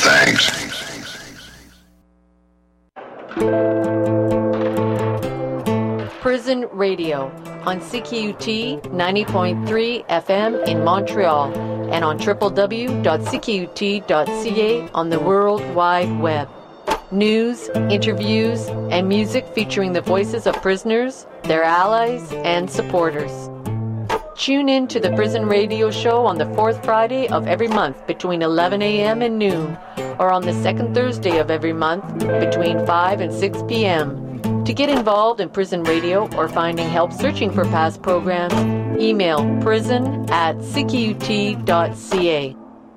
Thanks. Prison Radio on CKUT 90.3 FM in Montreal and on www.ckut.ca on the World Wide Web. News, interviews, and music featuring the voices of prisoners, their allies, and supporters. Tune in to the Prison Radio Show on the fourth Friday of every month between 11 a.m. and noon, or on the second Thursday of every month between 5 and 6 p.m. To get involved in Prison Radio or finding help searching for past programs, email prison@ckut.ca.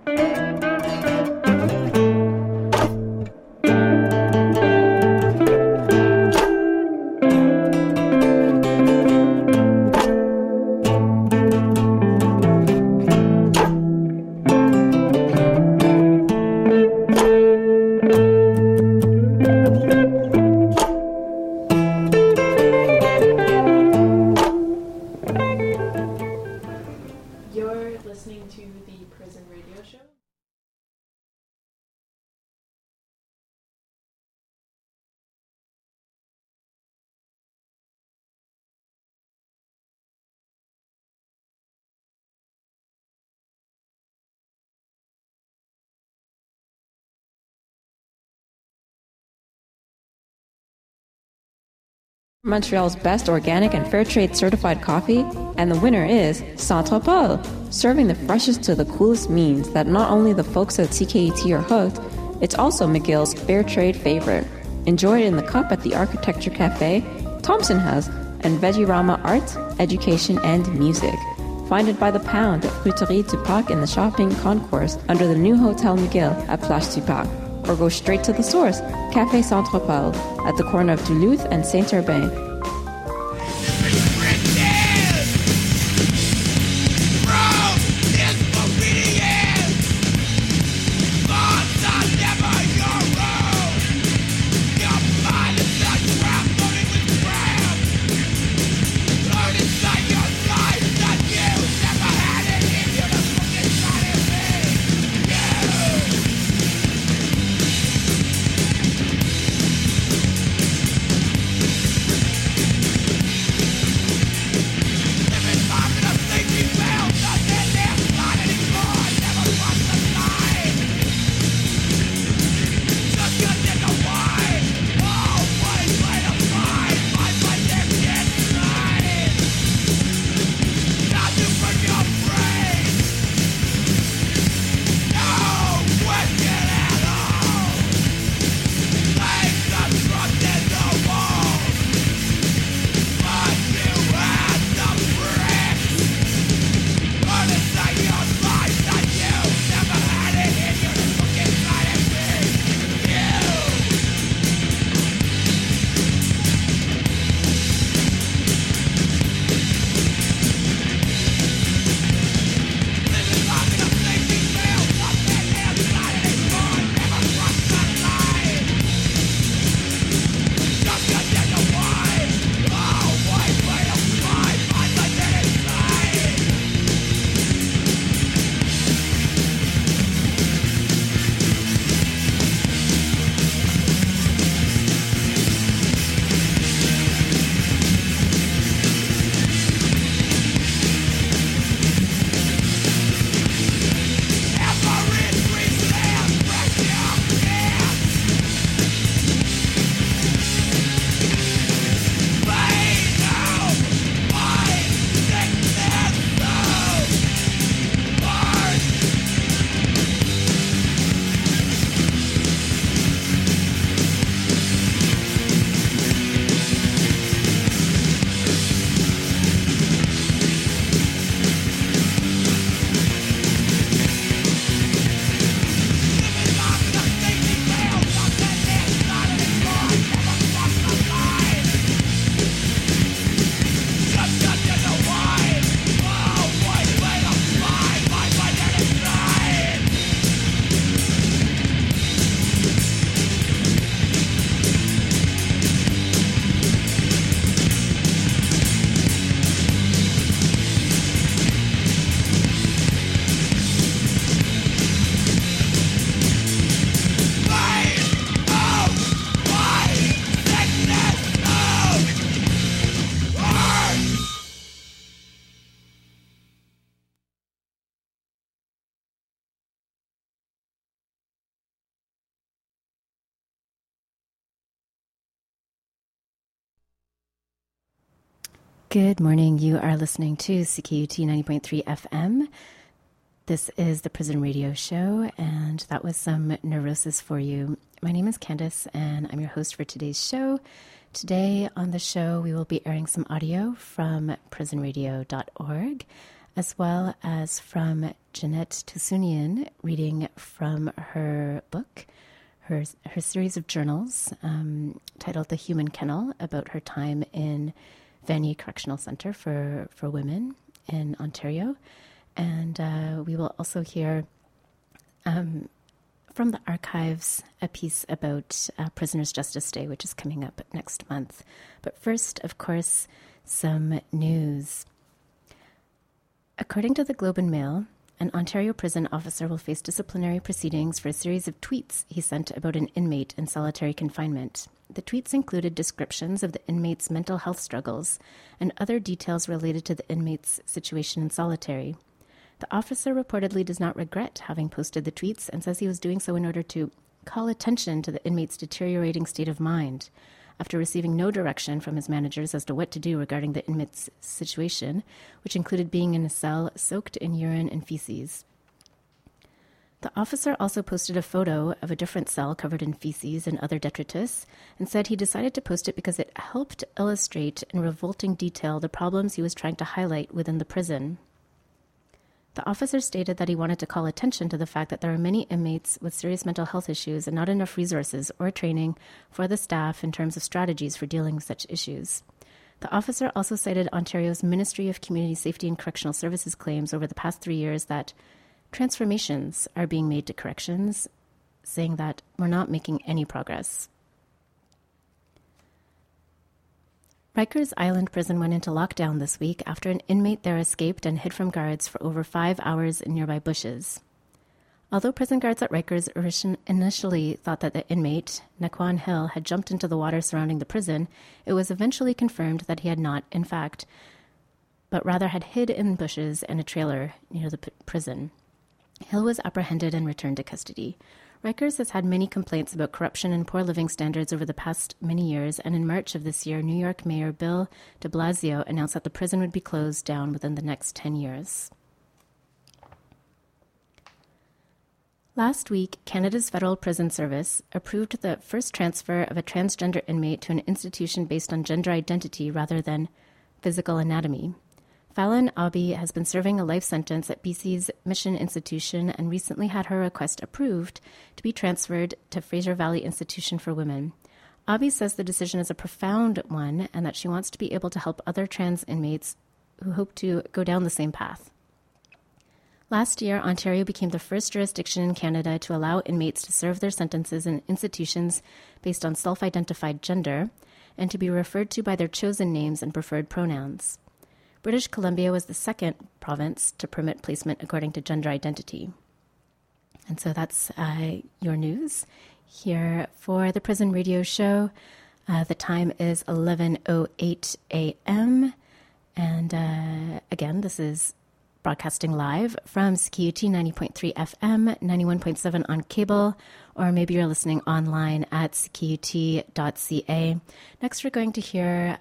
Montreal's best organic and fair trade certified coffee, and the winner is Centre Paul. Serving the freshest to the coolest means that not only the folks at CKUT are hooked, it's also McGill's fair trade favorite. Enjoy it in the cup at the Architecture Cafe, Thompson House, and Veggierama Arts, Education and Music. Find it by the pound at Fruiterie du Parc in the shopping concourse under the new Hotel McGill at Plage du Parc. Or go straight to the source, Café Centre Paul, at the corner of Duluth and Saint-Urbain. Good morning. You are listening to CKUT 90.3 FM. This is the Prison Radio Show, and that was some Neurosis for you. My name is Candace, and I'm your host for today's show. Today on the show, we will be airing some audio from prisonradio.org, as well as from Jeanette Toussunian, reading from her book, her series of journals titled The Human Kennel, about her time in Vanier Correctional Centre for women in Ontario. And we will also hear from the archives a piece about Prisoners' Justice Day, which is coming up next month. But first, of course, some news. According to the Globe and Mail, an Ontario prison officer will face disciplinary proceedings for a series of tweets he sent about an inmate in solitary confinement. The tweets included descriptions of the inmate's mental health struggles and other details related to the inmate's situation in solitary. The officer reportedly does not regret having posted the tweets and says he was doing so in order to call attention to the inmate's deteriorating state of mind. After receiving no direction from his managers as to what to do regarding the inmate's situation, which included being in a cell soaked in urine and feces. The officer also posted a photo of a different cell covered in feces and other detritus and said he decided to post it because it helped illustrate in revolting detail the problems he was trying to highlight within the prison. The officer stated that he wanted to call attention to the fact that there are many inmates with serious mental health issues and not enough resources or training for the staff in terms of strategies for dealing with such issues. The officer also cited Ontario's Ministry of Community Safety and Correctional Services claims over the past 3 years that transformations are being made to corrections, saying that we're not making any progress. Rikers Island Prison went into lockdown this week after an inmate there escaped and hid from guards for over 5 hours in nearby bushes. Although prison guards at Rikers initially thought that the inmate, Naquan Hill, had jumped into the water surrounding the prison, it was eventually confirmed that he had not, in fact, but rather had hid in bushes and a trailer near the prison. Hill was apprehended and returned to custody. Rikers has had many complaints about corruption and poor living standards over the past many years, and in March of this year, New York Mayor Bill de Blasio announced that the prison would be closed down within the next 10 years. Last week, Canada's Federal Prison Service approved the first transfer of a transgender inmate to an institution based on gender identity rather than physical anatomy. Fallon Abbey has been serving a life sentence at BC's Mission Institution and recently had her request approved to be transferred to Fraser Valley Institution for Women. Abbey says the decision is a profound one and that she wants to be able to help other trans inmates who hope to go down the same path. Last year, Ontario became the first jurisdiction in Canada to allow inmates to serve their sentences in institutions based on self-identified gender and to be referred to by their chosen names and preferred pronouns. British Columbia was the second province to permit placement according to gender identity. And so that's your news here for the Prison Radio Show. The time is 11:08 a.m. And again, this is broadcasting live from CKUT 90.3 FM, 91.7 on cable, or maybe you're listening online at ckut.ca. Next, we're going to hear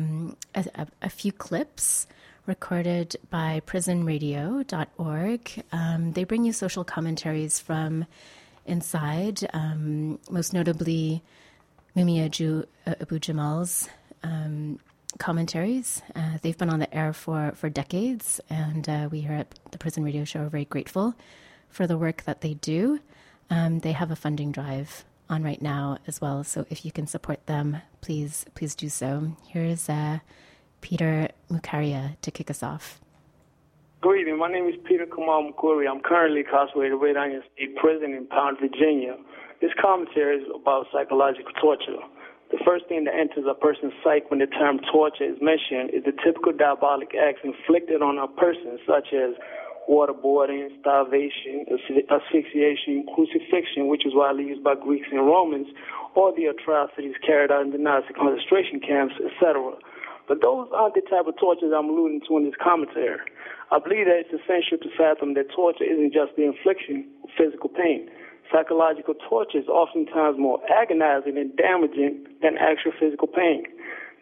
a few clips recorded by prisonradio.org. They bring you social commentaries from inside, most notably Mumia Abu Jamal's commentaries. They've been on the air for decades, and we here at the Prison Radio Show are very grateful for the work that they do. They have a funding drive on right now as well, so if you can support them, please do so. Here's Peter Mukaria to kick us off. Good evening. My name is Peter Kamal Mukuri. I'm currently incarcerated at Red Onion State Prison in Pound, Virginia. This commentary is about psychological torture. The first thing that enters a person's psyche when the term torture is mentioned is the typical diabolic acts inflicted on a person, such as waterboarding, starvation, asphyxiation, crucifixion, which is widely used by Greeks and Romans, or the atrocities carried out in the Nazi concentration camps, etc. But those aren't the type of tortures I'm alluding to in this commentary. I believe that it's essential to fathom that torture isn't just the infliction of physical pain. Psychological torture is oftentimes more agonizing and damaging than actual physical pain.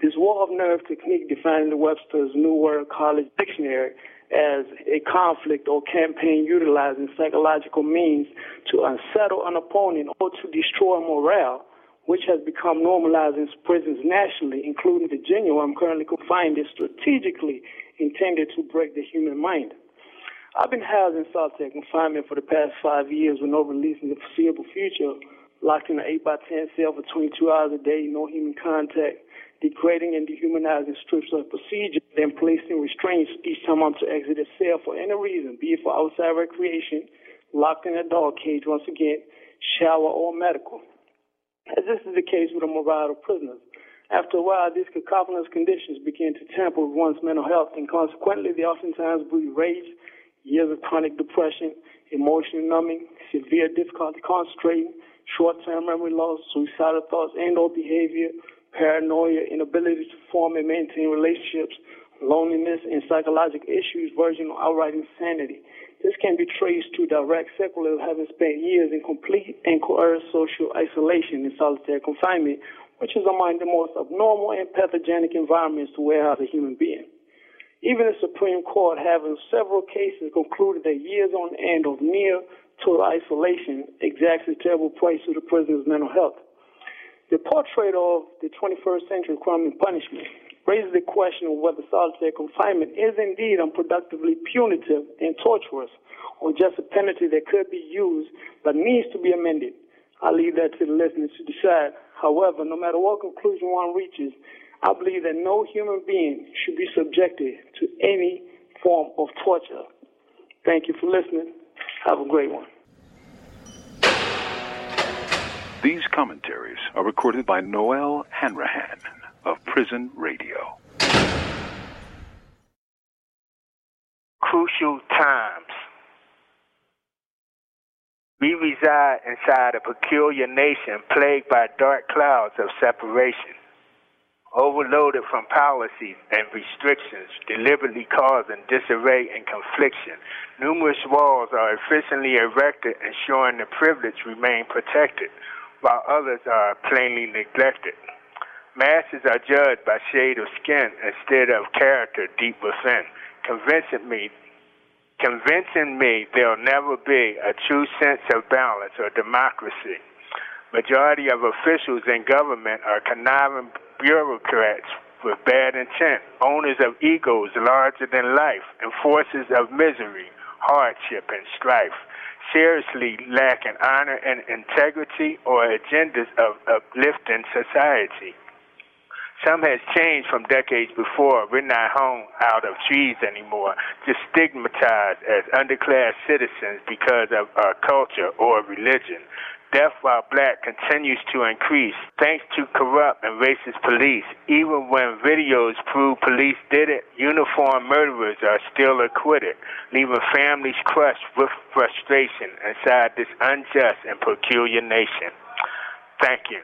This war of nerve technique defined in Webster's New World College Dictionary as a conflict or campaign utilizing psychological means to unsettle an opponent or to destroy morale, which has become normalized in prisons nationally, including Virginia, where I'm currently confined, is strategically intended to break the human mind. I've been housed in solitary confinement for the past 5 years with no release in the foreseeable future, locked in an 8x10 cell for 22 hours a day, no human contact, degrading and dehumanizing strips of procedure, then placing restraints each time I'm to exit a cell for any reason, be it for outside recreation, locked in a dog cage once again, shower, or medical. As this is the case with a myriad of prisoners. After a while, these cacophonous conditions begin to tamper with one's mental health, and consequently, they oftentimes breed rage, years of chronic depression, emotional numbing, severe difficulty concentrating, short-term memory loss, suicidal thoughts and/or behavior, paranoia, inability to form and maintain relationships, loneliness, and psychological issues verging on outright insanity. This can be traced to direct sequelae of having spent years in complete and coerced social isolation in solitary confinement, which is among the most abnormal and pathogenic environments to warehouse a human being. Even the Supreme Court, having several cases, concluded that years on end of near total isolation exacts a terrible price to the prisoner's mental health. The portrait of the 21st century crime and punishment raises the question of whether solitary confinement is indeed unproductively punitive and torturous, or just a penalty that could be used but needs to be amended. I'll leave that to the listeners to decide. However, no matter what conclusion one reaches, I believe that no human being should be subjected to any form of torture. Thank you for listening. Have a great one. These commentaries are recorded by Noel Hanrahan of Prison Radio. Crucial times. We reside inside a peculiar nation plagued by dark clouds of separation, overloaded from policies and restrictions, deliberately causing disarray and confliction. Numerous walls are efficiently erected, ensuring the privileged remain protected, while others are plainly neglected. Masses are judged by shade of skin instead of character deep within, convincing me there'll never be a true sense of balance or democracy. Majority of officials in government are conniving bureaucrats with bad intent, owners of egos larger than life, enforcers of misery, hardship, and strife, seriously lacking honor and integrity or agendas of uplifting society. Some has changed from decades before. We're not hung out of trees anymore, just stigmatized as underclass citizens because of our culture or religion. Death while black continues to increase thanks to corrupt and racist police. Even when videos prove police did it, uniformed murderers are still acquitted, leaving families crushed with frustration inside this unjust and peculiar nation. Thank you.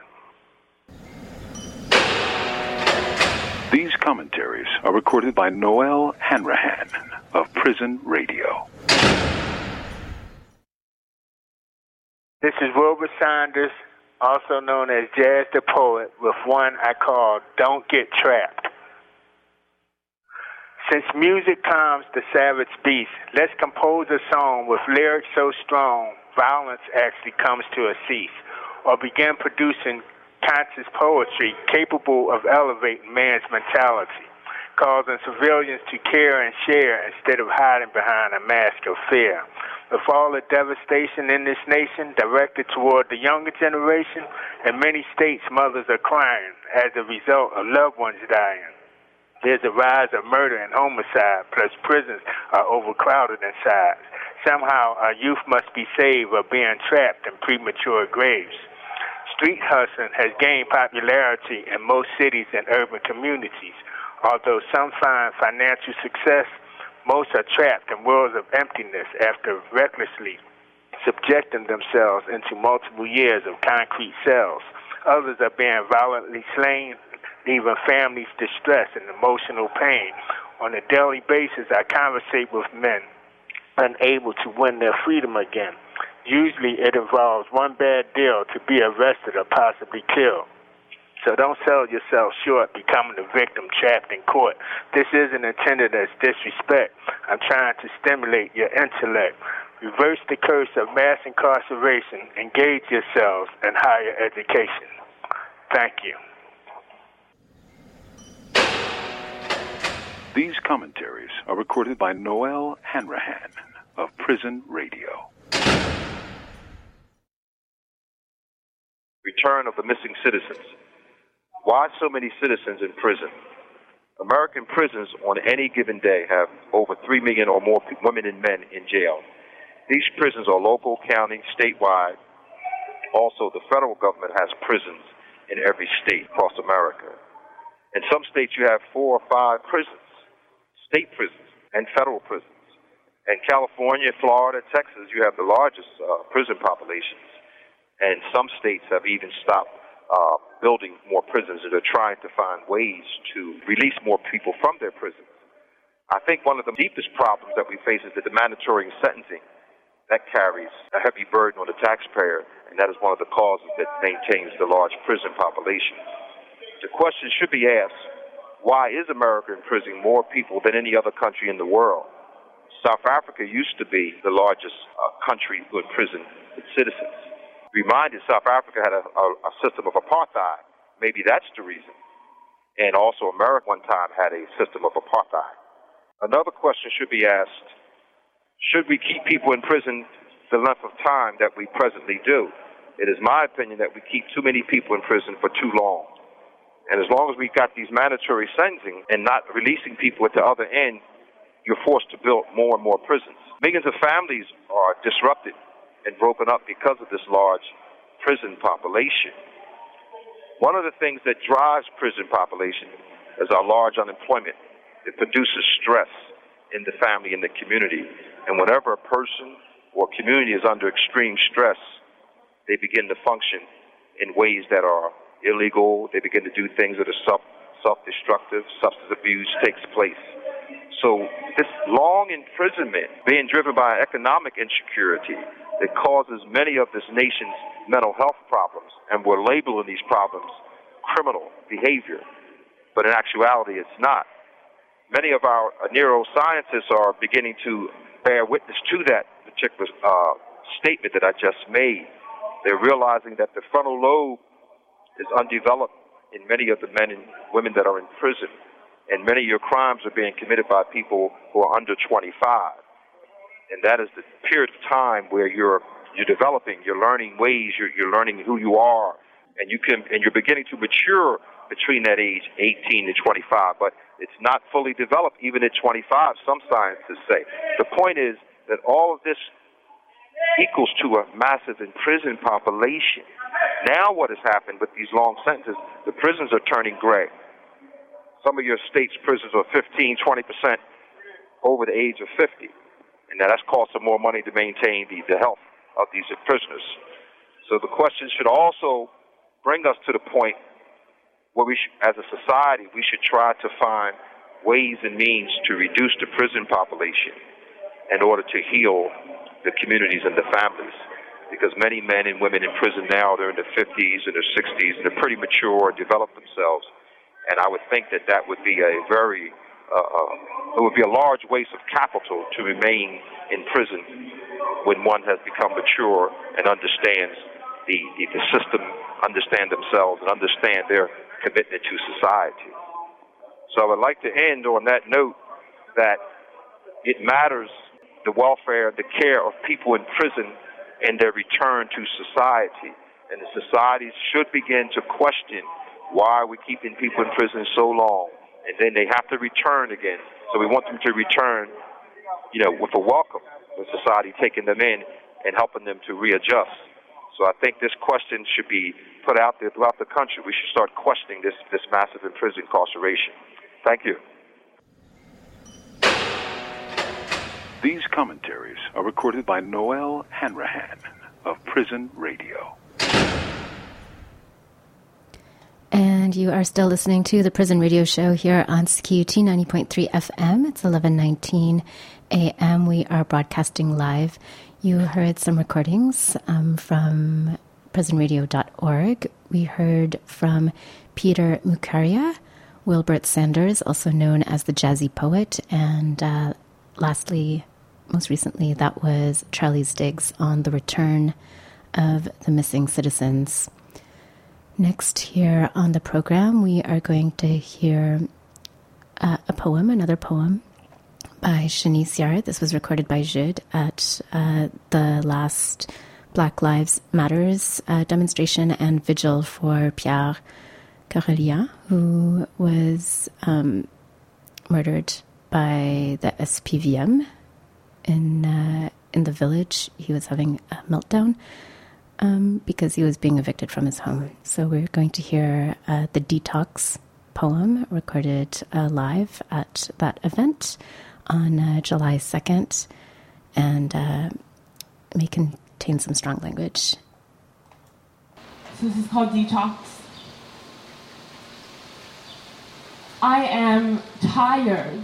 These commentaries are recorded by Noel Hanrahan of Prison Radio. This is Wilbur Saunders, also known as Jazz the Poet, with one I call Don't Get Trapped. Since music calms the savage beast, let's compose a song with lyrics so strong, violence actually comes to a cease, or begin producing conscious poetry capable of elevating man's mentality, causing civilians to care and share instead of hiding behind a mask of fear. With all the devastation in this nation directed toward the younger generation, in many states mothers are crying as a result of loved ones dying. There's a rise of murder and homicide, plus prisons are overcrowded inside. Somehow our youth must be saved or being trapped in premature graves. Street hustling has gained popularity in most cities and urban communities. Although some find financial success, most are trapped in worlds of emptiness after recklessly subjecting themselves into multiple years of concrete cells. Others are being violently slain, leaving families distressed and emotional pain. On a daily basis, I conversate with men unable to win their freedom again. Usually it involves one bad deal to be arrested or possibly killed. So don't sell yourself short, becoming a victim trapped in court. This isn't intended as disrespect. I'm trying to stimulate your intellect. Reverse the curse of mass incarceration. Engage yourselves in higher education. Thank you. These commentaries are recorded by Noel Hanrahan of Prison Radio. Return of the missing citizens. Why so many citizens in prison? American prisons on any given day have over 3 million or more women and men in jail. These prisons are local, county, statewide. Also, the federal government has prisons in every state across America. In some states, you have 4 or 5 prisons, state prisons and federal prisons. In California, Florida, Texas, you have the largest prison populations. And some states have even stopped building more prisons, and they're trying to find ways to release more people from their prisons. I think one of the deepest problems that we face is the mandatory sentencing. That carries a heavy burden on the taxpayer, and that is one of the causes that maintains the large prison population. The question should be asked, why is America imprisoning more people than any other country in the world? South Africa used to be the largest country to imprison its citizens. Reminded South Africa had a system of apartheid. Maybe that's the reason. And also America one time had a system of apartheid. Another question should be asked, should we keep people in prison the length of time that we presently do? It is my opinion that we keep too many people in prison for too long. And as long as we've got these mandatory sentencing and not releasing people at the other end, you're forced to build more and more prisons. Millions of families are disrupted and broken up because of this large prison population. One of the things that drives prison population is our large unemployment. It produces stress in the family and the community. And whenever a person or community is under extreme stress, they begin to function in ways that are illegal. They begin to do things that are self-destructive. Substance abuse takes place. So this long imprisonment, being driven by economic insecurity, it causes many of this nation's mental health problems, and we're labeling these problems criminal behavior. But in actuality, it's not. Many of our neuroscientists are beginning to bear witness to that particular statement that I just made. They're realizing that the frontal lobe is undeveloped in many of the men and women that are in prison. And many of your crimes are being committed by people who are under 25. And that is the period of time where you're developing, you're learning ways, you're learning who you are, and you're beginning to mature between that age, 18 and 25. But it's not fully developed even at 25, some scientists say. The point is that all of this equals to a massive imprisoned population. Now what has happened with these long sentences, the prisons are turning gray. Some of your state's prisons are 15, 20% over the age of 50. And now that's costing more money to maintain the health of these prisoners. So the question should also bring us to the point where as a society, we should try to find ways and means to reduce the prison population in order to heal the communities and the families. Because many men and women in prison now, they're in their 50s and their 60s, and they're pretty mature and develop themselves. And I would think that would be it would be a large waste of capital to remain in prison when one has become mature and understands the system, understand themselves, and understand their commitment to society. So I would like to end on that note that it matters the welfare, the care of people in prison and their return to society. And the societies should begin to question why are we keeping people in prison so long? And then they have to return again. So we want them to return, with a welcome, with society taking them in and helping them to readjust. So I think this question should be put out there throughout the country. We should start questioning this massive prison incarceration. Thank you. These commentaries are recorded by Noel Hanrahan of Prison Radio. And you are still listening to the Prison Radio Show here on CQT 90.3 FM. It's 11:19 a.m. We are broadcasting live. You heard some recordings from prisonradio.org. We heard from Peter Mukaria, Wilbert Sanders, also known as the Jazzy Poet, and lastly, most recently, that was Charlie's Diggs on the return of the missing citizens. Next here on the program, we are going to hear another poem by Shanice Yard. This was recorded by Jude at the last Black Lives Matters demonstration and vigil for Pierre Carelia, who was murdered by the SPVM in the village. He was having a meltdown because he was being evicted from his home. So we're going to hear the Detox poem recorded live at that event on July 2nd, and may contain some strong language. So this is called Detox. I am tired.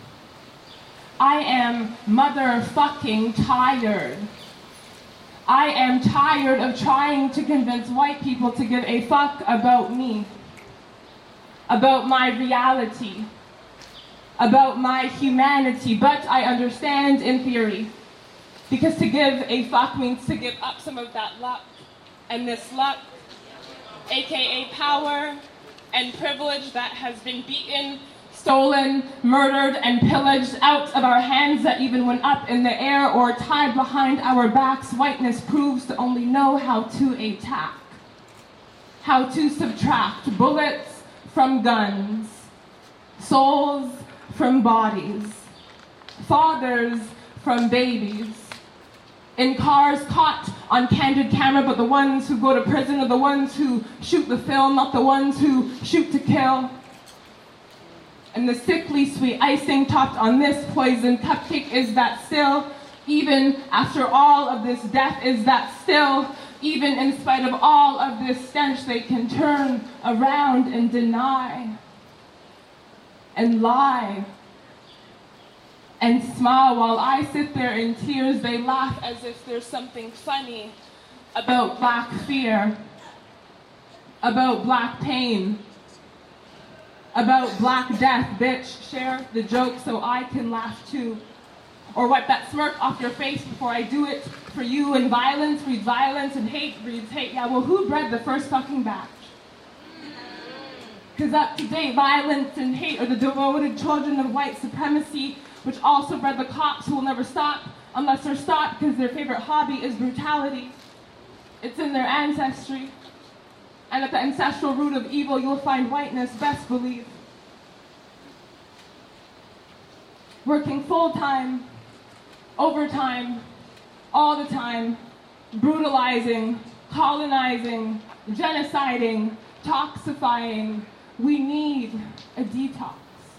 I am motherfucking tired. I am tired of trying to convince white people to give a fuck about me, about my reality, about my humanity, but I understand in theory, because to give a fuck means to give up some of that luck, and this luck, aka power and privilege that has been beaten, stolen, murdered, and pillaged out of our hands that even went up in the air or tied behind our backs, whiteness proves to only know how to attack, how to subtract bullets from guns, souls from bodies, fathers from babies, in cars caught on candid camera, but the ones who go to prison are the ones who shoot the film, not the ones who shoot to kill. And the sickly sweet icing topped on this poison cupcake is that still, even after all of this death, is that still, even in spite of all of this stench, they can turn around and deny and lie and smile while I sit there in tears. They laugh as if there's something funny about black fear, about black pain, about black death. Bitch, share the joke so I can laugh too. Or wipe that smirk off your face before I do it for you. And violence breeds violence and hate breeds hate. Yeah, well, who bred the first fucking batch? Because up to date, violence and hate are the devoted children of white supremacy, which also bred the cops who will never stop unless they're stopped because their favorite hobby is brutality. It's in their ancestry. And at the ancestral root of evil, you'll find whiteness, best believe. Working full-time, overtime, all the time, brutalizing, colonizing, genociding, toxifying. We need a detox.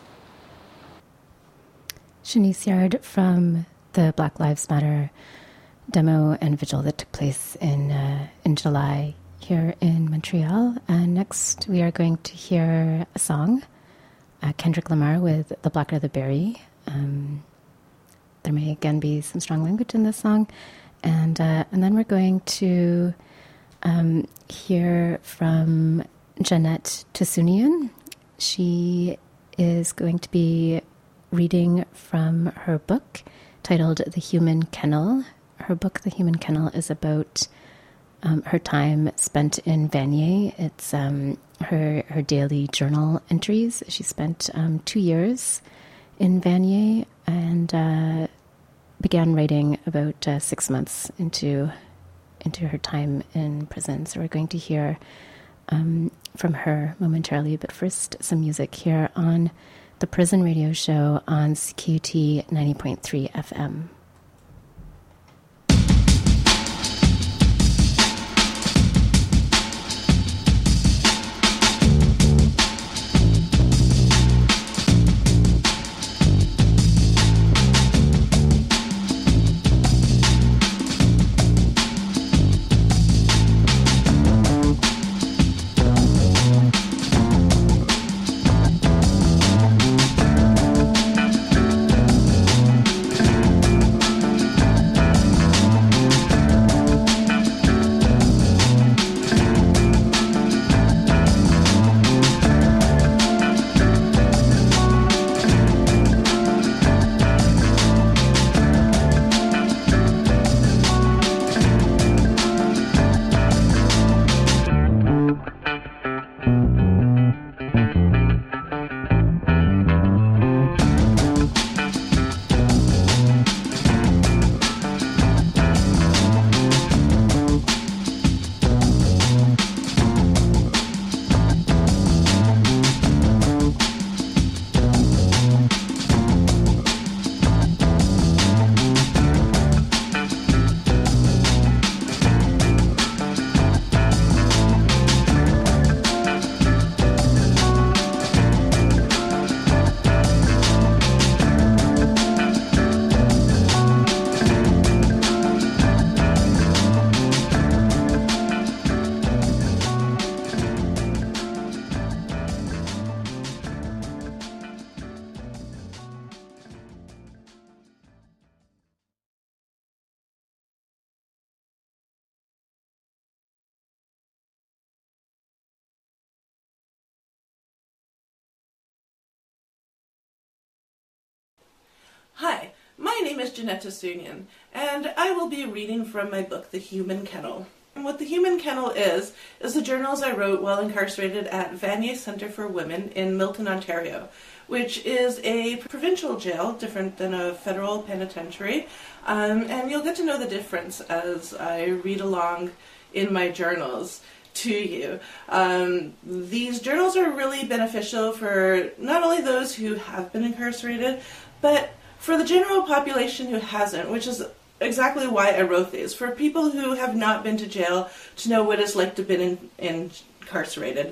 Shanice Yard from the Black Lives Matter demo and vigil that took place in July here in Montreal. And next we are going to hear a song, Kendrick Lamar with The Blacker the Berry. There may again be some strong language in this song. And then we're going to hear from Jeanette Tsunian. She is going to be reading from her book titled The Human Kennel. Her book, The Human Kennel, is about her time spent in Vanier. It's her daily journal entries. She spent 2 years in Vanier and began writing about 6 months into her time in prison. So we're going to hear from her momentarily, but first some music here on the Prison Radio Show on CQT 90.3 FM. Hi, my name is Janetta Sunyan, and I will be reading from my book, The Human Kennel. And what The Human Kennel is the journals I wrote while incarcerated at Vanier Centre for Women in Milton, Ontario, which is a provincial jail, different than a federal penitentiary, and you'll get to know the difference as I read along in my journals to you. These journals are really beneficial for not only those who have been incarcerated, but for the general population who hasn't, which is exactly why I wrote these. For people who have not been to jail to know what it's like to be incarcerated.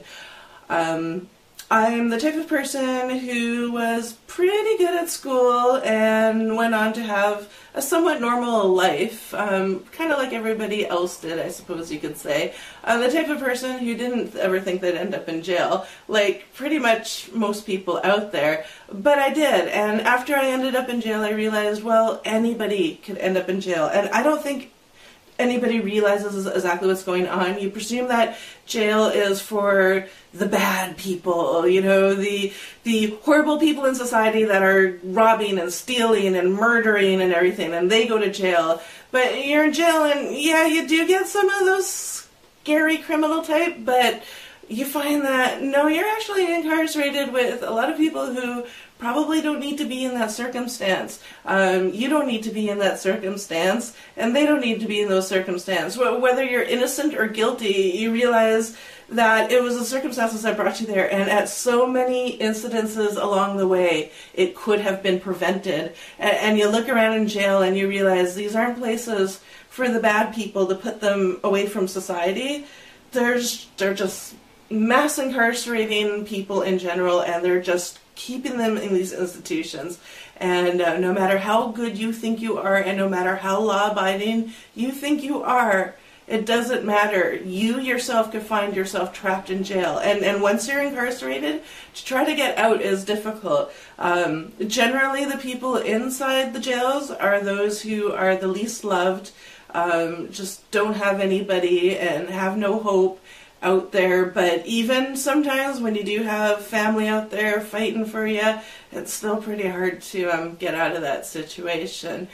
I'm the type of person who was pretty good at school and went on to have a somewhat normal life, kind of like everybody else did, I suppose you could say. I'm the type of person who didn't ever think they'd end up in jail, like pretty much most people out there, but I did. And after I ended up in jail, I realized, well, anybody could end up in jail, and I don't think anybody realizes exactly what's going on. You presume that jail is for the bad people, you know, the horrible people in society that are robbing and stealing and murdering and everything, and they go to jail. But you're in jail, and yeah, you do get some of those scary criminal type, but you find that, no, you're actually incarcerated with a lot of people who probably don't need to be in that circumstance. You don't need to be in that circumstance, and they don't need to be in those circumstances. Whether you're innocent or guilty, you realize that it was the circumstances that brought you there, and at so many incidences along the way, it could have been prevented. And you look around in jail and you realize these aren't places for the bad people to put them away from society. They're just mass incarcerating people in general, and they're just keeping them in these institutions. And no matter how good you think you are, and no matter how law-abiding you think you are, it doesn't matter. You yourself could find yourself trapped in jail. And once you're incarcerated, to try to get out is difficult. Generally, the people inside the jails are those who are the least loved, just don't have anybody and have no hope out there. But even sometimes when you do have family out there fighting for you, it's still pretty hard to get out of that situation.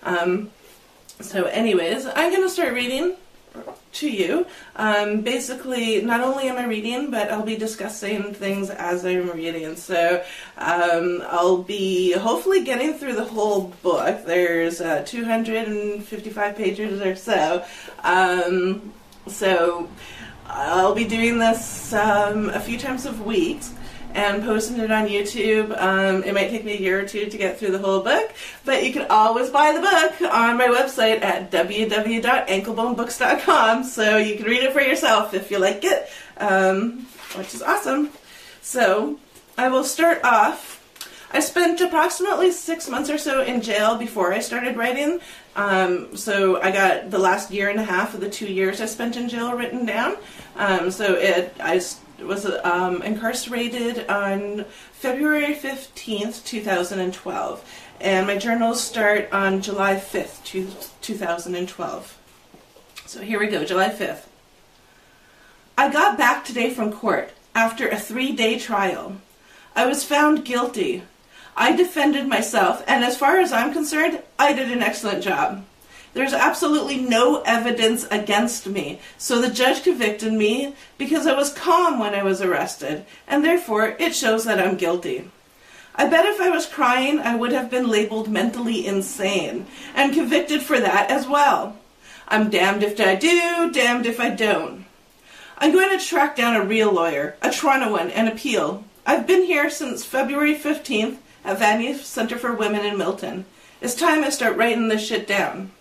So anyways, I'm going to start reading to you. Basically, not only am I reading, but I'll be discussing things as I'm reading. So I'll be hopefully getting through the whole book. There's 255 pages or so. So I'll be doing this a few times a week and posting it on YouTube. It might take me a year or two to get through the whole book, but you can always buy the book on my website at www.anklebonebooks.com, so you can read it for yourself if you like it, which is awesome. So I will start off. I spent approximately 6 months or so in jail before I started writing. So I got the last year and a half of the 2 years I spent in jail written down. I was incarcerated on February 15th, 2012. And my journals start on July 5th, 2012. So here we go, July 5th. I got back today from court after a 3-day trial. I was found guilty. I defended myself, and as far as I'm concerned, I did an excellent job. There's absolutely no evidence against me, so the judge convicted me because I was calm when I was arrested, and therefore it shows that I'm guilty. I bet if I was crying, I would have been labeled mentally insane, and convicted for that as well. I'm damned if I do, damned if I don't. I'm going to track down a real lawyer, a Toronto one, and appeal. I've been here since February 15th at Vanier Centre for Women in Milton. It's time I start writing this shit down.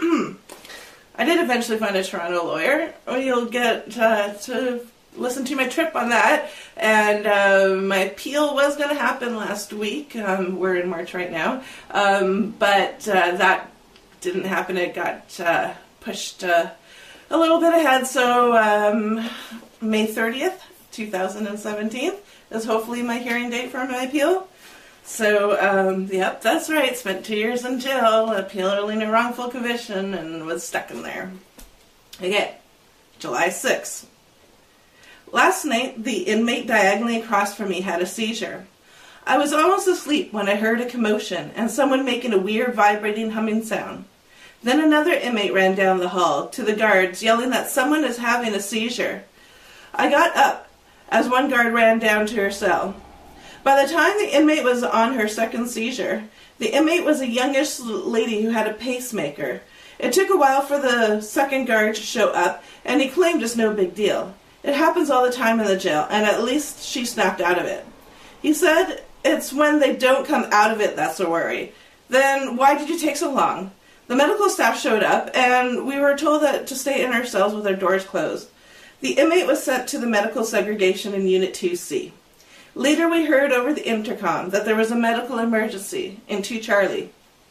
I did eventually find a Toronto lawyer. You'll get to listen to my trip on that. And my appeal was going to happen last week. We're in March right now. But that didn't happen. It got pushed a little bit ahead. So May 30th, 2017 is hopefully my hearing date for my appeal. So, yep, that's right. Spent 2 years in jail, appealing a wrongful conviction, and was stuck in there. Okay, July 6th. Last night, the inmate diagonally across from me had a seizure. I was almost asleep when I heard a commotion and someone making a weird vibrating humming sound. Then another inmate ran down the hall to the guards, yelling that someone is having a seizure. I got up as one guard ran down to her cell. By the time the inmate was on her second seizure, the inmate was a youngish lady who had a pacemaker. It took a while for the second guard to show up, and he claimed it's no big deal. It happens all the time in the jail, and at least she snapped out of it. He said it's when they don't come out of it that's a worry. Then why did you take so long? The medical staff showed up, and we were told that to stay in our cells with our doors closed. The inmate was sent to the medical segregation in Unit 2C. Later we heard over the intercom that there was a medical emergency in 2 Charlie.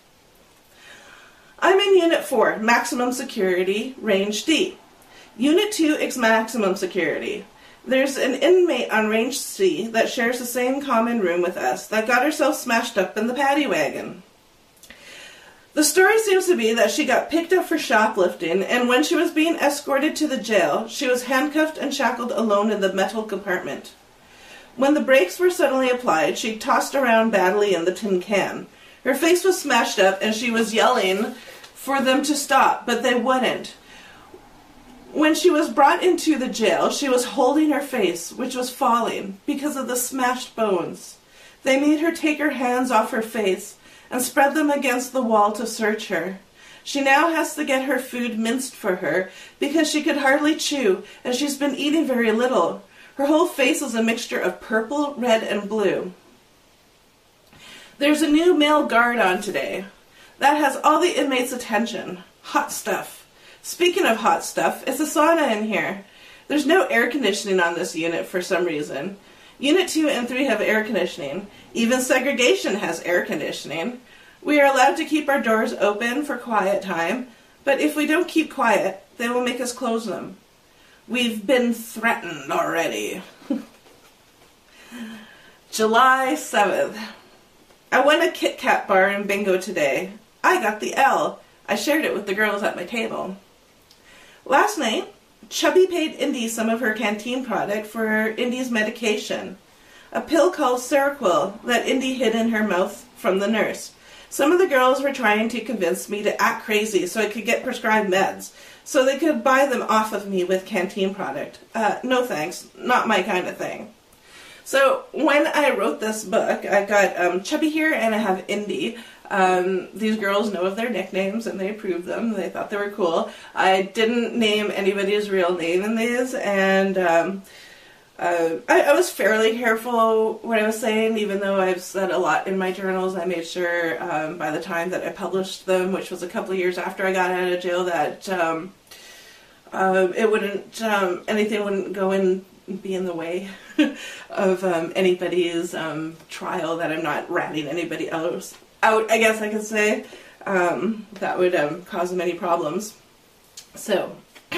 I'm in Unit 4, maximum security, range D. Unit 2 is maximum security. There's an inmate on range C that shares the same common room with us that got herself smashed up in the paddy wagon. The story seems to be that she got picked up for shoplifting, and when she was being escorted to the jail, she was handcuffed and shackled alone in the metal compartment. When the brakes were suddenly applied, she tossed around badly in the tin can. Her face was smashed up, and she was yelling for them to stop, but they wouldn't. When she was brought into the jail, she was holding her face, which was falling because of the smashed bones. They made her take her hands off her face and spread them against the wall to search her. She now has to get her food minced for her because she could hardly chew, and she's been eating very little. Her whole face is a mixture of purple, red, and blue. There's a new male guard on today. That has all the inmates' attention. Hot stuff. Speaking of hot stuff, it's a sauna in here. There's no air conditioning on this unit for some reason. Unit 2 and 3 have air conditioning. Even segregation has air conditioning. We are allowed to keep our doors open for quiet time, but if we don't keep quiet, they will make us close them. We've been threatened already. July 7th. I won a Kit Kat bar in bingo today. I got the L. I shared it with the girls at my table. Last night, Chubby paid Indy some of her canteen product for Indy's medication, a pill called Seroquel that Indy hid in her mouth from the nurse. Some of the girls were trying to convince me to act crazy so I could get prescribed meds, so they could buy them off of me with canteen product. No thanks, not my kind of thing. So when I wrote this book, I got Chubby here and I have Indy. These girls know of their nicknames and they approved them. They thought they were cool. I didn't name anybody's real name in these, and I was fairly careful what I was saying, even though I've said a lot in my journals. I made sure by the time that I published them, which was a couple of years after I got out of jail, that it wouldn't, anything wouldn't go in, be in the way of anybody's trial, that I'm not ratting anybody else out, I guess I could say. That would cause them any problems. So,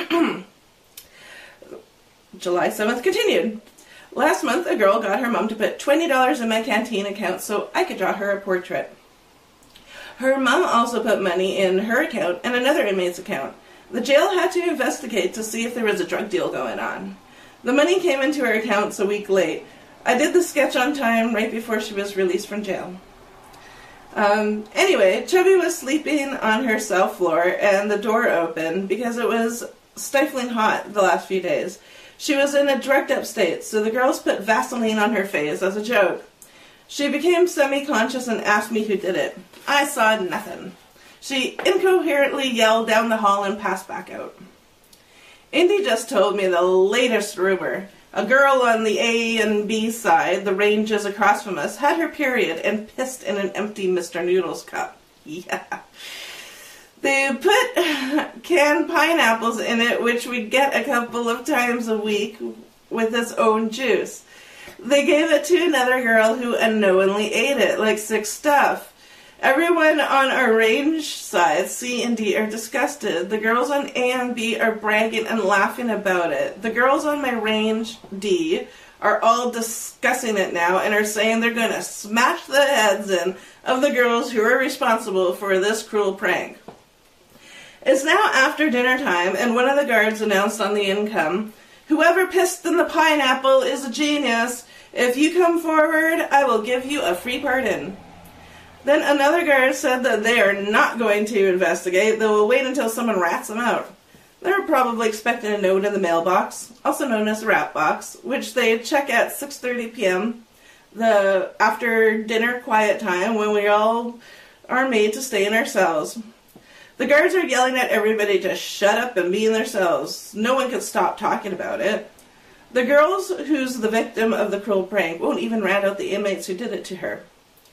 July 7th continued. Last month, a girl got her mom to put $20 in my canteen account so I could draw her a portrait. Her mom also put money in her account and another inmate's account. The jail had to investigate to see if there was a drug deal going on. The money came into her accounts a week late. I did the sketch on time right before she was released from jail. Anyway, Chubby was sleeping on her cell floor and the door opened because it was stifling hot the last few days. She was in a drugged up state, so the girls put Vaseline on her face as a joke. She became semi-conscious and asked me who did it. I saw nothing. She incoherently yelled down the hall and passed back out. Indy just told me the latest rumor. A girl on the A and B side, the ranges across from us, had her period and pissed in an empty Mr. Noodles cup. Yeah. They put canned pineapples in it, which we'd get a couple of times a week with its own juice. They gave it to another girl who unknowingly ate it, like sick stuff. Everyone on our range side, C and D, are disgusted. The girls on A and B are bragging and laughing about it. The girls on my range, D, are all discussing it now and are saying they're going to smash the heads in of the girls who are responsible for this cruel prank. It's now after dinner time, and one of the guards announced on the income, "Whoever pissed in the pineapple is a genius. If you come forward, I will give you a free pardon. Then another guard said that they are not going to investigate. They will wait until someone rats them out. They're probably expecting a note in the mailbox, also known as the rat box, which they check at 6:30 p.m., the after dinner quiet time when we all are made to stay in our cells. The guards are yelling at everybody to shut up and be in their cells. No one can stop talking about it. The girls who's the victim of the cruel prank won't even rat out the inmates who did it to her.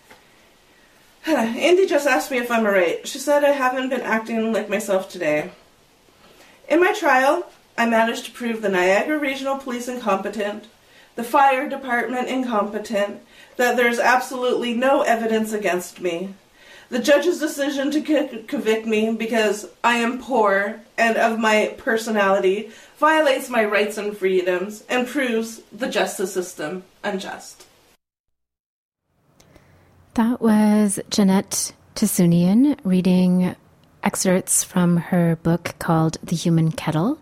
Indy just asked me if I'm alright. She said I haven't been acting like myself today. In my trial, I managed to prove the Niagara Regional Police incompetent, the fire department incompetent, that there's absolutely no evidence against me. The judge's decision to convict me because I am poor and of my personality violates my rights and freedoms and proves the justice system unjust. That was Jeanette Tsunian reading excerpts from her book called The Human Kennel,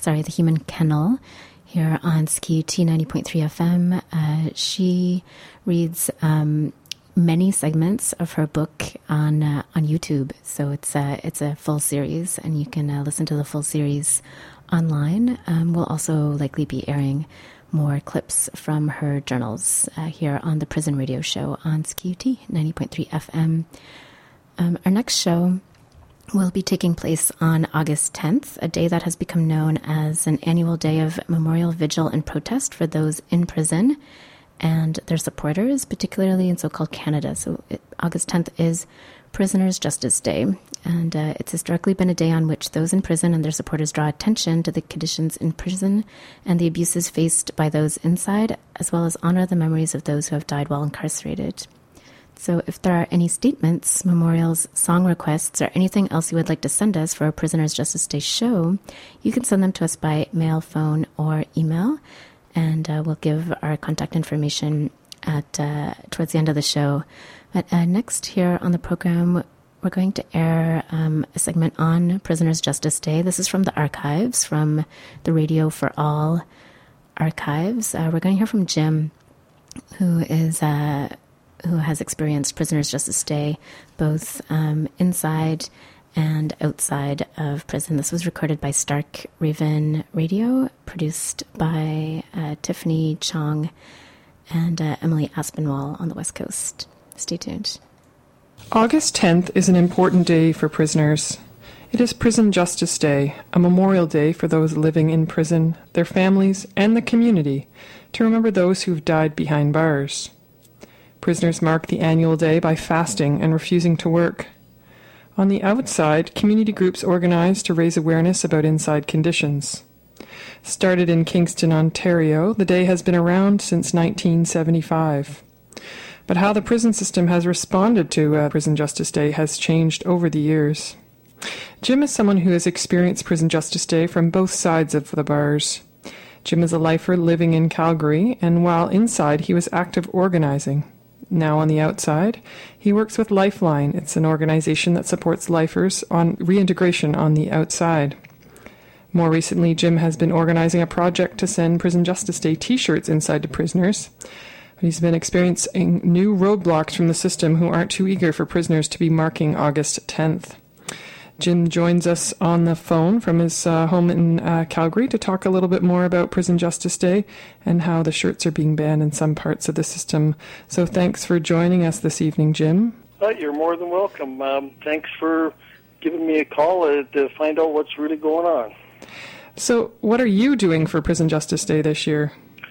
here on CKUT 90.3 FM. She reads many segments of her book on YouTube, so it's a full series, and you can listen to the full series online. We'll also likely be airing more clips from her journals here on the Prison Radio Show on CKUT 90.3 FM. Our next show will be taking place on August 10th, a day that has become known as an annual day of memorial vigil and protest for those in prison and their supporters, particularly in so-called Canada. So August 10th is Prisoners' Justice Day, and it's historically been a day on which those in prison and their supporters draw attention to the conditions in prison and the abuses faced by those inside, as well as honor the memories of those who have died while incarcerated. So if there are any statements, memorials, song requests, or anything else you would like to send us for our Prisoners' Justice Day show, you can send them to us by mail, phone, or email, and we'll give our contact information at towards the end of the show. But next here on the program, we're going to air a segment on Prisoners' Justice Day. This is from the archives, from the Radio for All archives. We're going to hear from Jim, who has experienced Prisoners' Justice Day both inside and outside of prison. This was recorded by Stark Raven Radio, produced by Tiffany Chong and Emily Aspinwall on the West Coast. Stay tuned. August 10th is an important day for prisoners. It is Prison Justice Day, a memorial day for those living in prison, their families, and the community, to remember those who've died behind bars. Prisoners mark the annual day by fasting and refusing to work. On the outside, community groups organize to raise awareness about inside conditions. Started in Kingston, Ontario, the day has been around since 1975. But how the prison system has responded to Prison Justice Day has changed over the years. Jim is someone who has experienced Prison Justice Day from both sides of the bars. Jim is a lifer living in Calgary, and while inside, he was active organizing. Now on the outside, he works with Lifeline. It's an organization that supports lifers on reintegration on the outside. More recently, Jim has been organizing a project to send Prison Justice Day t-shirts inside to prisoners. He's been experiencing new roadblocks from the system who aren't too eager for prisoners to be marking August 10th. Jim joins us on the phone from his home in Calgary to talk a little bit more about Prison Justice Day and how the shirts are being banned in some parts of the system. So thanks for joining us this evening, Jim. You're more than welcome. Thanks for giving me a call to find out what's really going on. So what are you doing for Prison Justice Day this year?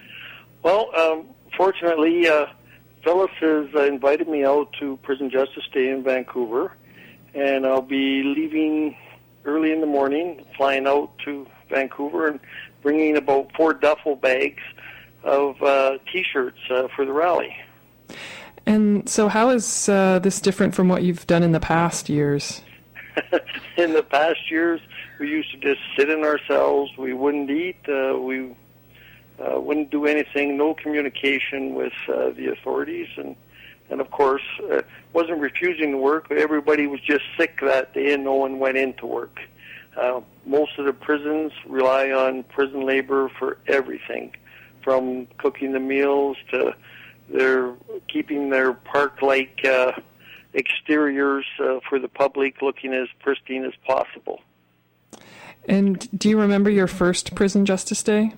Well, fortunately, Phyllis has invited me out to Prison Justice Day in Vancouver. And I'll be leaving early in the morning, flying out to Vancouver and bringing about 4 duffel bags of T-shirts for the rally. And so how is this different from what you've done in the past years? In the past years, we used to just sit in our cells. We wouldn't eat. We wouldn't do anything. No communication with the authorities. And of course, wasn't refusing to work, but everybody was just sick that day and no one went into work. Most of the prisons rely on prison labor for everything, from cooking the meals to they're keeping their park-like exteriors for the public looking as pristine as possible. And do you remember your first Prison Justice Day?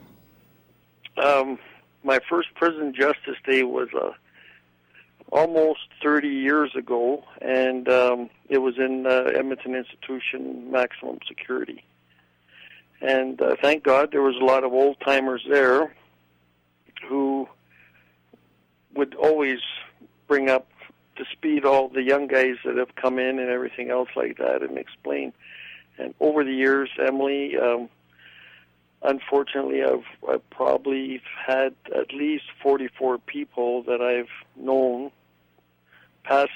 My first Prison Justice Day was almost 30 years ago, and it was in Edmonton Institution Maximum Security. And thank God there was a lot of old-timers there who would always bring up to speed all the young guys that have come in and everything else like that and explain. And over the years, Emily, unfortunately, I've probably had at least 44 people that I've known pass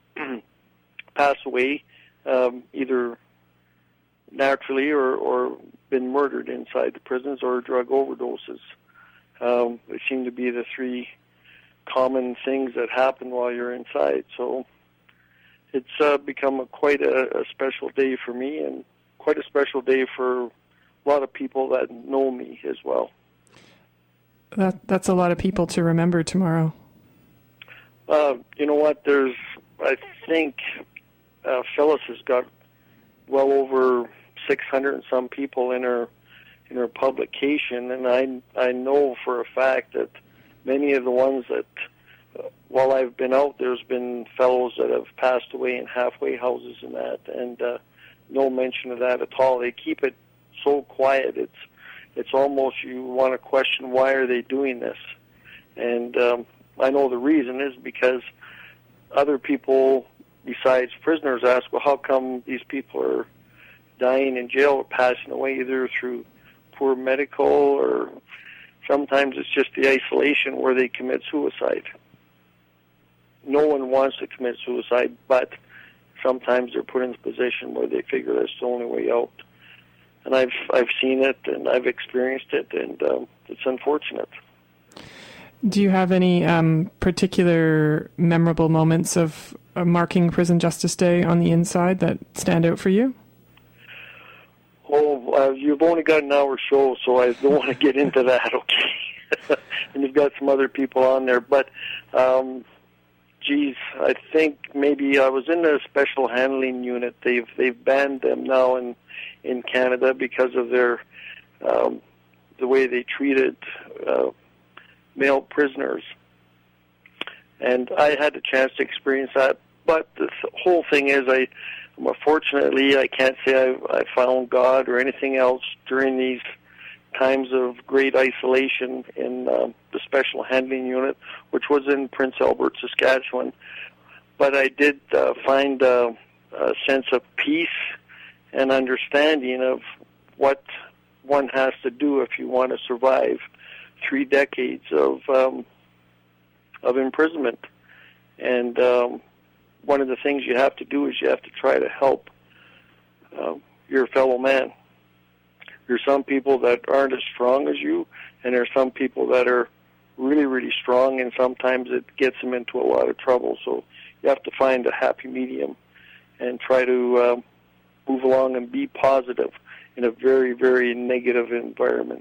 away, either naturally or been murdered inside the prisons or drug overdoses. They seem to be the three common things that happen while you're inside. So it's become quite a special day for me and quite a special day for a lot of people that know me as well. That's a lot of people to remember tomorrow. You know what? I think Phyllis has got well over 600 and some people in her publication, and I know for a fact that many of the ones that, while I've been out, there's been fellows that have passed away in halfway houses and that, and no mention of that at all. They keep it so quiet. It's almost you want to question why are they doing this, and I know the reason is because other people besides prisoners ask, well, how come these people are dying in jail or passing away either through poor medical or sometimes it's just the isolation where they commit suicide. No one wants to commit suicide, but sometimes they're put in a position where they figure that's the only way out. And I've seen it and I've experienced it, and it's unfortunate. Do you have any particular memorable moments of marking Prison Justice Day on the inside that stand out for you? Oh, you've only got an hour show, so I don't want to get into that, okay? And you've got some other people on there. But, I think maybe I was in the special handling unit. They've banned them now in Canada because of their the way they treated male prisoners. And I had the chance to experience that. But the whole thing is, fortunately, I can't say I found God or anything else during these times of great isolation in the Special Handling Unit, which was in Prince Albert, Saskatchewan. But I did find a sense of peace and understanding of what one has to do if you want to survive 3 decades of imprisonment. And one of the things you have to do is you have to try to help your fellow man. There's some people that aren't as strong as you, and there's some people that are really, really strong, and sometimes it gets them into a lot of trouble. So you have to find a happy medium and try to move along and be positive in a very, very negative environment.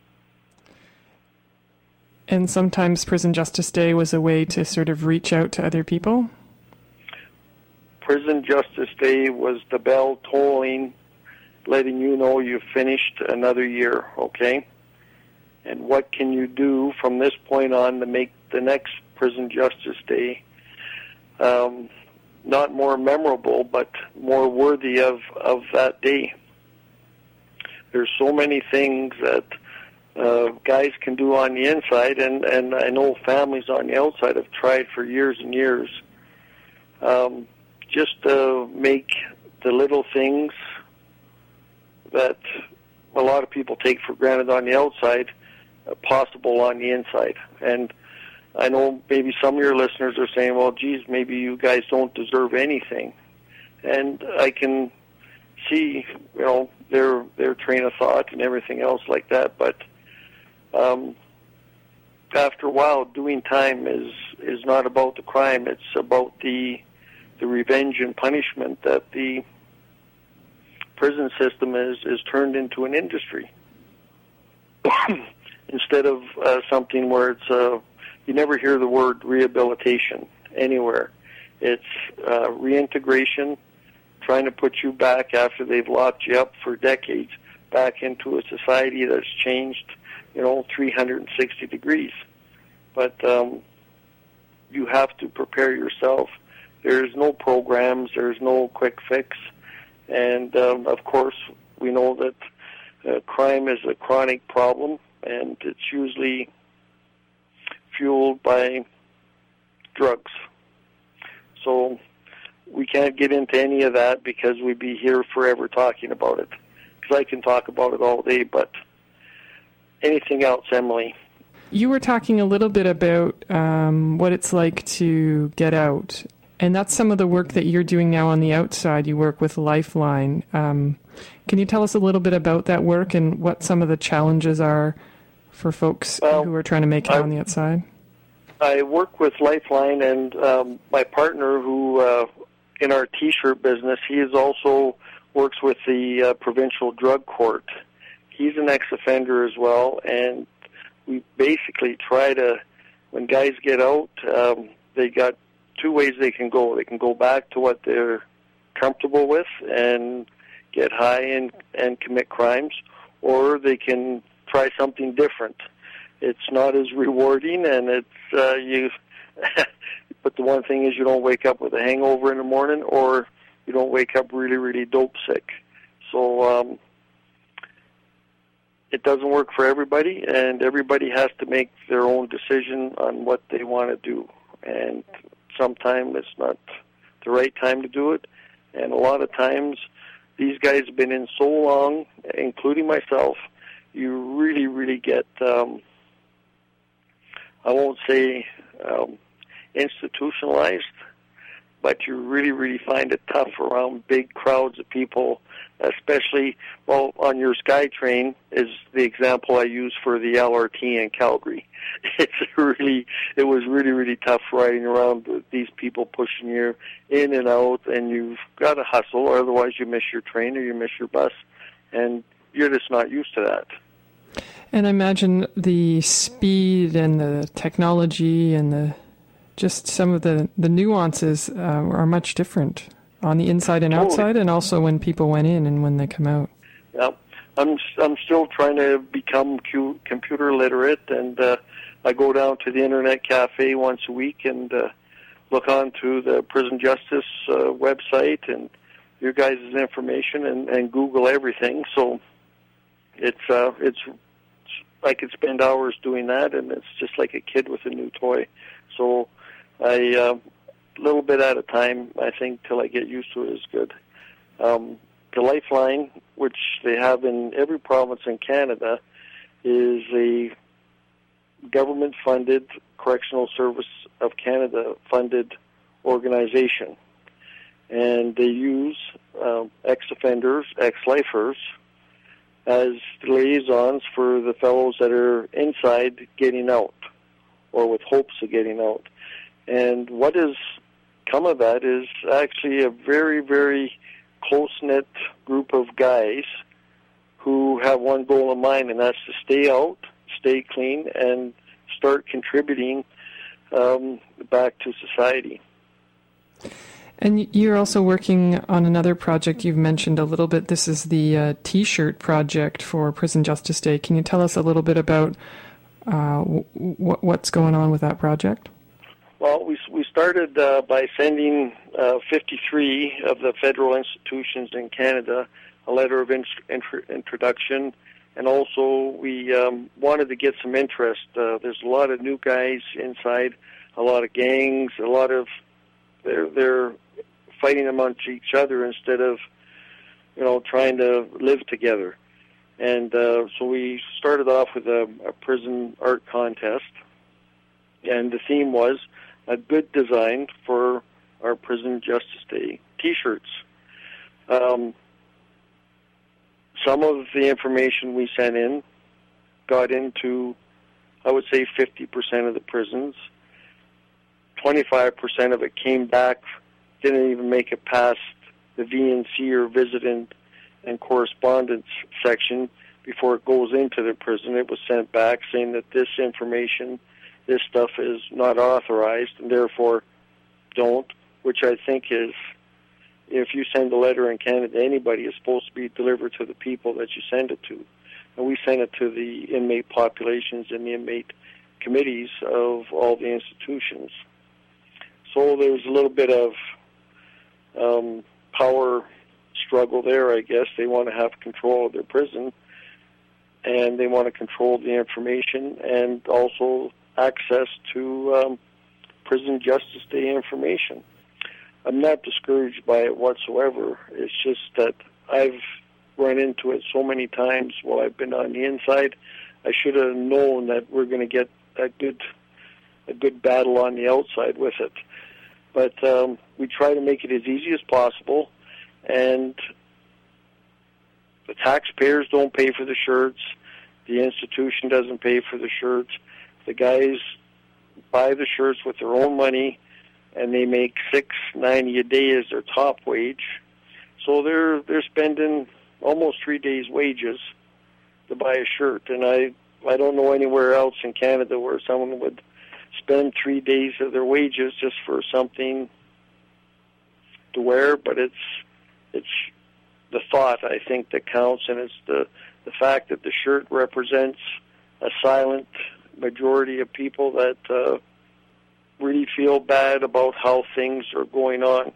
And sometimes Prison Justice Day was a way to sort of reach out to other people? Prison Justice Day was the bell tolling, letting you know you've finished another year, okay? And what can you do from this point on to make the next Prison Justice Day not more memorable, but more worthy of that day? There's so many things that guys can do on the inside, and I know families on the outside have tried for years and years, just to make the little things that a lot of people take for granted on the outside possible on the inside. And I know maybe some of your listeners are saying, well, geez, maybe you guys don't deserve anything. And I can see, their train of thought and everything else like that, but after a while, doing time is not about the crime. It's about the revenge and punishment that the prison system is turned into an industry. instead of something where it's you never hear the word rehabilitation anywhere. It's reintegration, trying to put you back after they've locked you up for decades, back into a society that's changed, 360 degrees. But you have to prepare yourself. There's no programs, there's no quick fix. And, of course, we know that crime is a chronic problem, and it's usually fueled by drugs. So we can't get into any of that because we'd be here forever talking about it. Because I can talk about it all day, but anything else, Emily? You were talking a little bit about what it's like to get out, and that's some of the work that you're doing now on the outside. You work with Lifeline. Can you tell us a little bit about that work and what some of the challenges are for folks who are trying to make it on the outside? I work with Lifeline, and my partner who, in our T-shirt business, he is also works with the provincial drug court. He's an ex-offender as well, and we basically try to, when guys get out, they got two ways they can go. They can go back to what they're comfortable with and get high and commit crimes, or they can try something different. It's not as rewarding, and it's but the one thing is you don't wake up with a hangover in the morning, or you don't wake up really, really dope sick. So it doesn't work for everybody, and everybody has to make their own decision on what they want to do. And sometimes it's not the right time to do it, and a lot of times these guys have been in so long, including myself, you really, really get, I won't say institutionalized, but you really, really find it tough around big crowds of people, especially, well, on your SkyTrain is the example I use for the LRT in Calgary. It was really, really tough riding around with these people pushing you in and out, and you've got to hustle, or otherwise you miss your train or you miss your bus, and you're just not used to that. And I imagine the speed and the technology and just some of the nuances are much different on the inside and outside, and also when people went in and when they come out. Yeah, I'm still trying to become computer literate, and I go down to the Internet Cafe once a week and look onto the Prison Justice website and your guys' information and Google everything. So it's I could spend hours doing that, and it's just like a kid with a new toy. So a little bit at a time, I think, till I get used to it is good. The Lifeline, which they have in every province in Canada, is a government-funded, Correctional Service of Canada-funded organization. And they use ex-offenders, ex-lifers, as liaisons for the fellows that are inside getting out, or with hopes of getting out. And what has come of that is actually a very, very close-knit group of guys who have one goal in mind, and that's to stay out, stay clean, and start contributing back to society. And you're also working on another project you've mentioned a little bit. This is the T-shirt project for Prison Justice Day. Can you tell us a little bit about what's going on with that project? Well, we started by sending 53 of the federal institutions in Canada a letter of introduction, and also we wanted to get some interest. There's a lot of new guys inside, a lot of gangs, a lot of they're fighting amongst each other instead of trying to live together. And so we started off with a prison art contest, and the theme was a good design for our Prison Justice Day T-shirts. Some of the information we sent in got into, I would say, 50% of the prisons. 25% of it came back, didn't even make it past the VNC or Visit and Correspondence section before it goes into the prison, it was sent back saying that this information, this stuff is not authorized, and therefore don't, which I think is, if you send a letter in Canada to anybody, it's supposed to be delivered to the people that you send it to. And we sent it to the inmate populations and the inmate committees of all the institutions. So there's a little bit of power struggle there, I guess. They want to have control of their prison, and they want to control the information and also access to Prison Justice Day information. I'm not discouraged by it whatsoever. It's just that I've run into it so many times while I've been on the inside. I should have known that we're going to get a good battle on the outside with it. But we try to make it as easy as possible, and the taxpayers don't pay for the shirts. The institution doesn't pay for the shirts. The guys buy the shirts with their own money, and they make $6.90 a day as their top wage. So they're spending almost 3 days' wages to buy a shirt. And I don't know anywhere else in Canada where someone would spend 3 days of their wages just for something to wear. But it's the thought, I think, that counts, and it's the fact that the shirt represents a silent majority of people that really feel bad about how things are going on.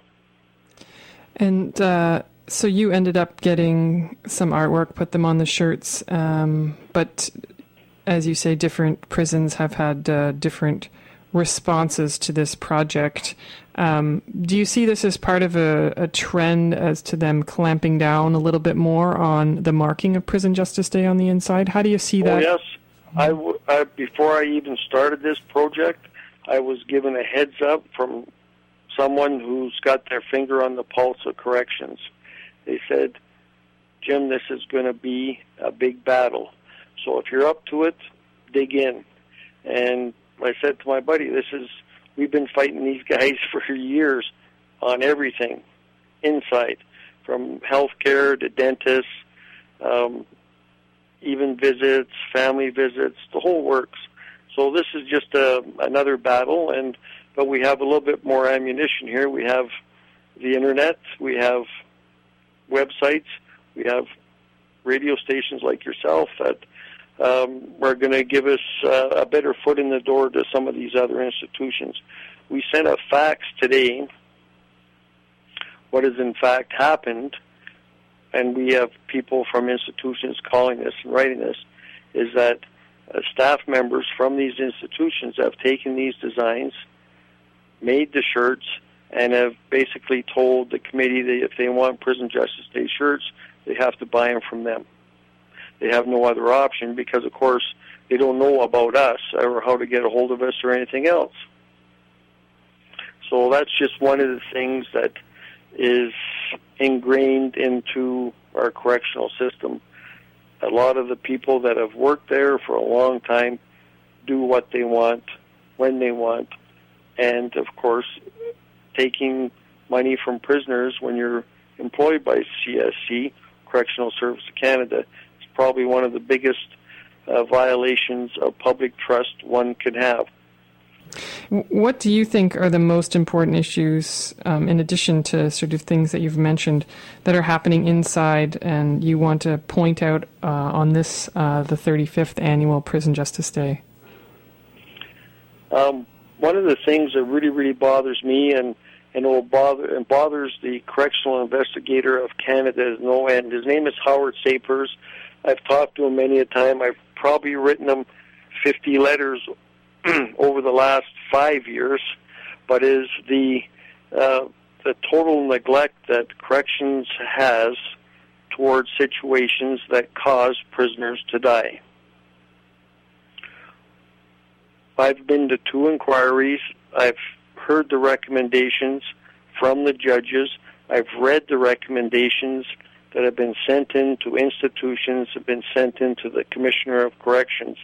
And so you ended up getting some artwork, put them on the shirts, but as you say, different prisons have had different responses to this project. Do you see this as part of a trend as to them clamping down a little bit more on the marking of Prison Justice Day on the inside? How do you see that? Oh, yes. Before I even started this project, I was given a heads up from someone who's got their finger on the pulse of corrections. They said, Jim, this is going to be a big battle. So if you're up to it, dig in. And I said to my buddy, we've been fighting these guys for years on everything inside, from healthcare to dentists, even visits, family visits, the whole works. So this is just another battle, but we have a little bit more ammunition here. We have the internet, we have websites, we have radio stations like yourself that are going to give us a better foot in the door to some of these other institutions. We sent a fax today. What has in fact happened, and we have people from institutions calling us and writing this, is that staff members from these institutions have taken these designs, made the shirts, and have basically told the committee that if they want Prison Justice Day shirts, they have to buy them from them. They have no other option because, of course, they don't know about us or how to get a hold of us or anything else. So that's just one of the things that is ingrained into our correctional system. A lot of the people that have worked there for a long time do what they want, when they want, and, of course, taking money from prisoners when you're employed by CSC, Correctional Service of Canada, is probably one of the biggest violations of public trust one could have. What do you think are the most important issues, in addition to sort of things that you've mentioned, that are happening inside and you want to point out on this, the 35th Annual Prison Justice Day? One of the things that really, really bothers me and bothers the Correctional Investigator of Canada is no end. His name is Howard Sapers. I've talked to him many a time. I've probably written him 50 letters over the last 5 years, but is the total neglect that corrections has towards situations that cause prisoners to die. I've been to 2 inquiries. I've heard the recommendations from the judges. I've read the recommendations that have been sent in to institutions, have been sent in to the Commissioner of Corrections.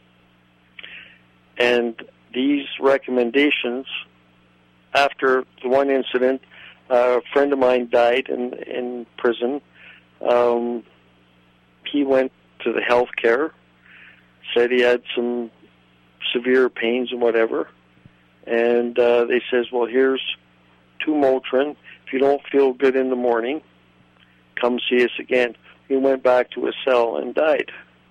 And these recommendations, after the one incident, a friend of mine died in prison. He went to the health care, said he had some severe pains and whatever, and they says, well, here's 2 Motrin. If you don't feel good in the morning, come see us again. He went back to his cell and died.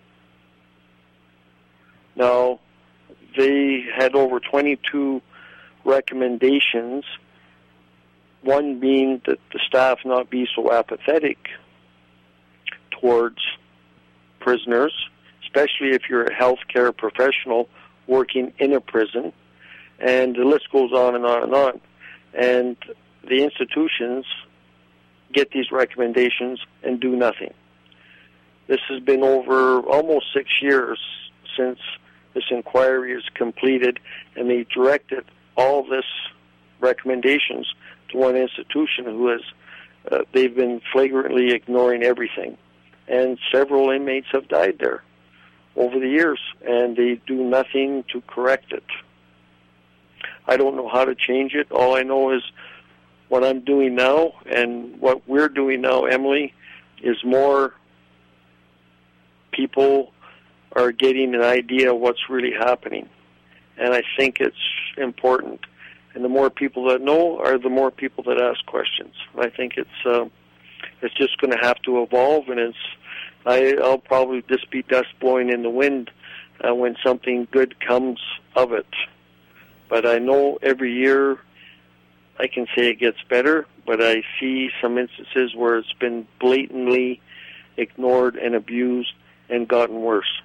Now, they had over 22 recommendations, one being that the staff not be so apathetic towards prisoners, especially if you're a healthcare professional working in a prison, and the list goes on and on and on. And the institutions get these recommendations and do nothing. This has been over almost 6 years since this inquiry is completed, and they directed all this recommendations to one institution who has, they've been flagrantly ignoring everything. And several inmates have died there over the years, and they do nothing to correct it. I don't know how to change it. All I know is what I'm doing now and what we're doing now, Emily, is more people are getting an idea of what's really happening. And I think it's important. And the more people that know are the more people that ask questions. I think it's just going to have to evolve, and I'll probably just be dust blowing in the wind when something good comes of it. But I know every year I can say it gets better, but I see some instances where it's been blatantly ignored and abused and gotten worse.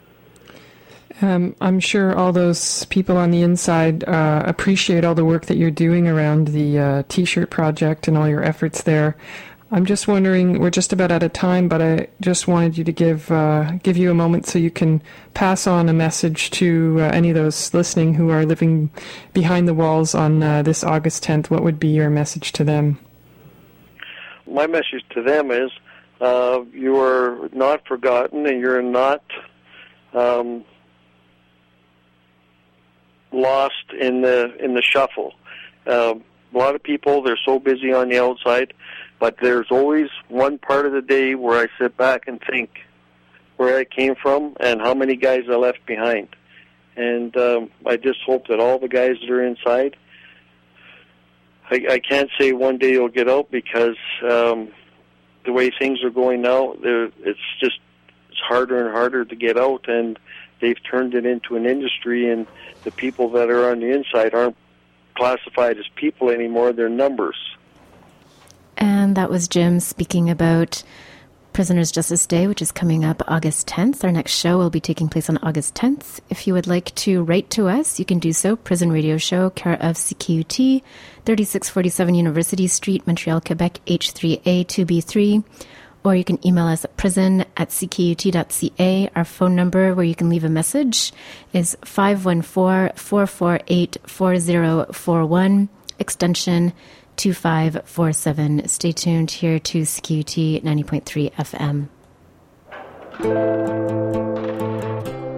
I'm sure all those people on the inside appreciate all the work that you're doing around the T-shirt project and all your efforts there. I'm just wondering, we're just about out of time, but I just wanted you to give you a moment so you can pass on a message to any of those listening who are living behind the walls on this August 10th. What would be your message to them? My message to them is you are not forgotten, and you're not lost in the shuffle. A lot of people, they're so busy on the outside, but there's always one part of the day where I sit back and think where I came from and how many guys I left behind. And I just hope that all the guys that are inside, I can't say one day you'll get out, because the way things are going now, it's harder and harder to get out, and they've turned it into an industry, and the people that are on the inside aren't classified as people anymore, they're numbers. And that was Jim speaking about Prisoners' Justice Day, which is coming up August 10th. Our next show will be taking place on August 10th. If you would like to write to us, you can do so. Prison Radio Show, care of CKUT, 3647 University Street, Montreal, Quebec, H3A 2B3. Or you can email us at prison@ckut.ca. Our phone number where you can leave a message is 514-448-4041, extension 2547. Stay tuned here to CKUT 90.3 FM.